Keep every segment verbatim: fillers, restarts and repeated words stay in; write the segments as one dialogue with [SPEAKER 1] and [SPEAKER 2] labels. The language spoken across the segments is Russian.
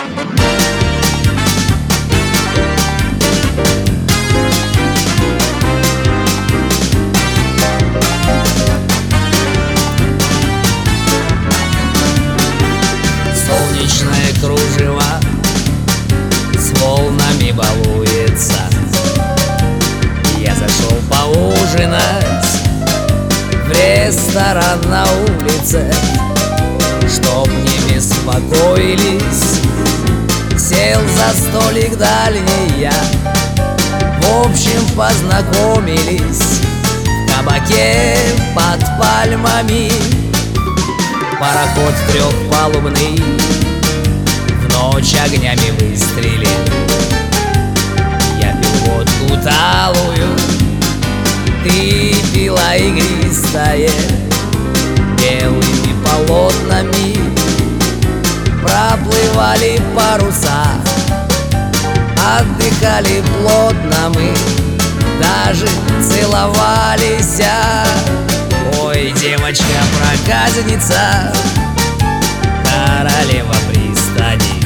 [SPEAKER 1] Солнечное кружево с волнами балуется. Я зашел поужинать в ресторан на улице, чтоб не беспокоились. Сел за столик дальний я, в общем познакомились в кабаке под пальмами. Пароход трехпалубный в ночь огнями выстрелил. Я пил водку талую, ты пила игристое. Белыми полотнами проплывали паруса, отдыхали плотно мы, даже целовались. Ой, девочка-проказница, королева пристани.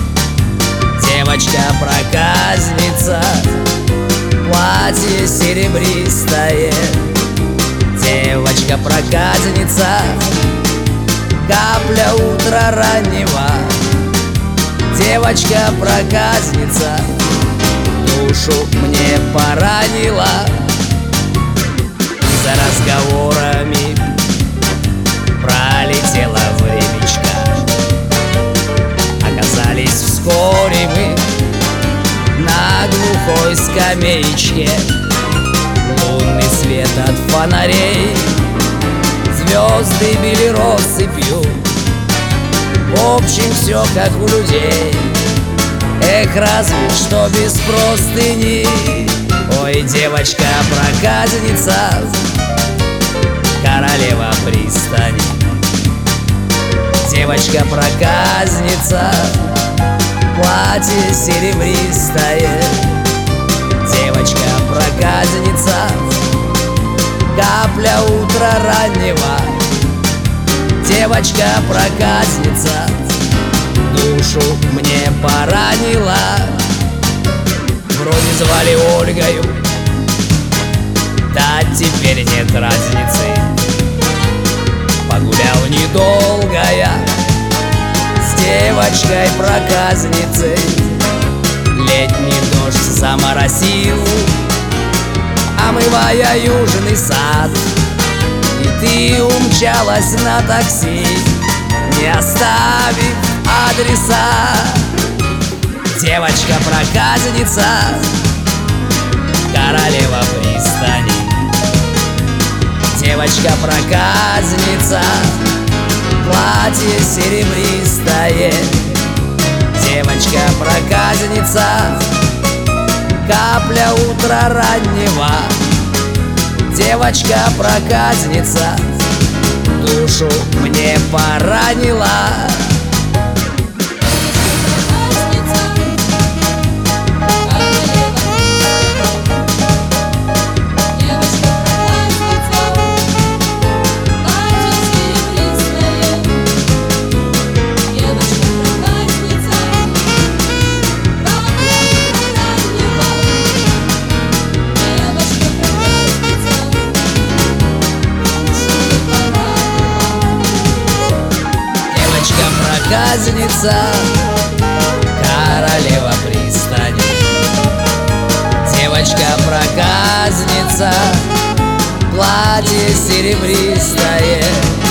[SPEAKER 1] Девочка-проказница, платье серебристое. Девочка-проказница, капля утра раннего. Девочка-проказница, душу мне поранила. За разговорами пролетело времечко. Оказались вскоре мы на глухой скамеечке. Лунный свет от фонарей, звезды били россыпью. В общем, все как у людей, эх, разве что без простыни. Ой, девочка-проказница, королева пристани. Девочка-проказница, платье серебристое. Девочка-проказница, капля утра раннего. Девочка-проказница, душу мне поранила. Вроде звали Ольгою, да теперь нет разницы. Погулял недолго я с девочкой-проказницей. Летний дождь заморосил, омывая южный сад. И ты умчалась на такси, не оставив адреса. Девочка-проказница, королева пристани. Девочка-проказница, платье серебристое. Девочка-проказница, капля утра раннего. Девочка-проказница, душу мне поранила. Проказница, королева пристани. Девочка-проказница, платье серебристое.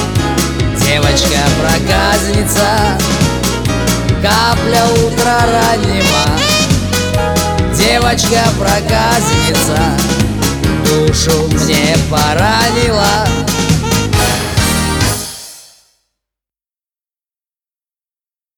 [SPEAKER 1] Девочка-проказница, капля утра раннего. Девочка-проказница, душу мне поранила.